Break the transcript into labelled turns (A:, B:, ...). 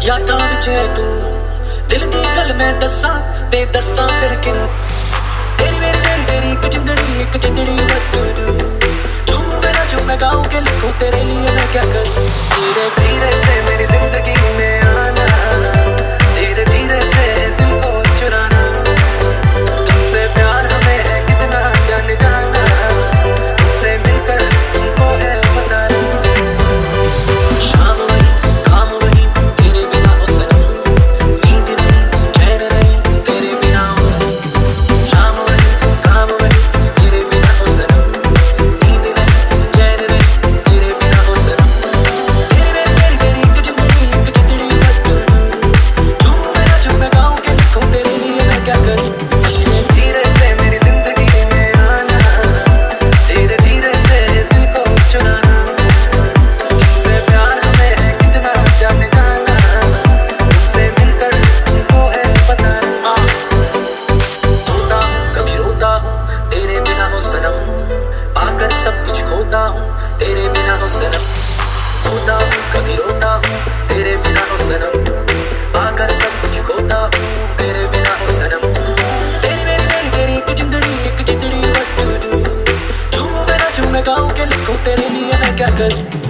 A: यादां विच है तू दिल दी गल मैं दस्सां ते दस्सां फिर किनू तेरी मेरी तेरी एक जिंदड़ी वटू झूम मेरा जो मैं गाऊं के लिखूं तेरे लिए मैं क्या करूं धीरे धीरे से मेरी जिंदगी में आना धीरे धीरे से दिल को चुराना तुमसे प्यार हमें कितना जान जाना तुमसे मिलकर तुमको है बताना शाम वही काम वही तेरे बिना हो सनम नींद नहीं चैन नहीं तेरे बिना हो सनम शाम वही काम वही तेरे बिना हो सनम नींद नहीं चैन नहीं तेरे बिना हो सनम तेरी एक जिंदड़ी वटू झूम मेरा जो मैं गाऊं के लिखूं तेरे लिए मैं क्या करूं धीरे धीरे से मेरी जिंदगी में आना धीरे धीरे से दिल को चुराना तुमसे प्यार हमें कितना जान जाना तुमसे मिलकर तुमको है बताना रोता हूँ कभी रोता हूँ तेरे बिना हो सनम पाकर सब कुछ खोता हूँ तेरे बिना हो सनम सोता हूँ कभी रोता हूँ तेरे बिना हो सनम पाकर सब कुछ खोता हूँ तेरे बिना हो सनम तेरी मेरी एक जिंदड़ी वटू झूम मेरा जो मैं गाऊं के लिखूं तेरे लिए मैं क्या करूं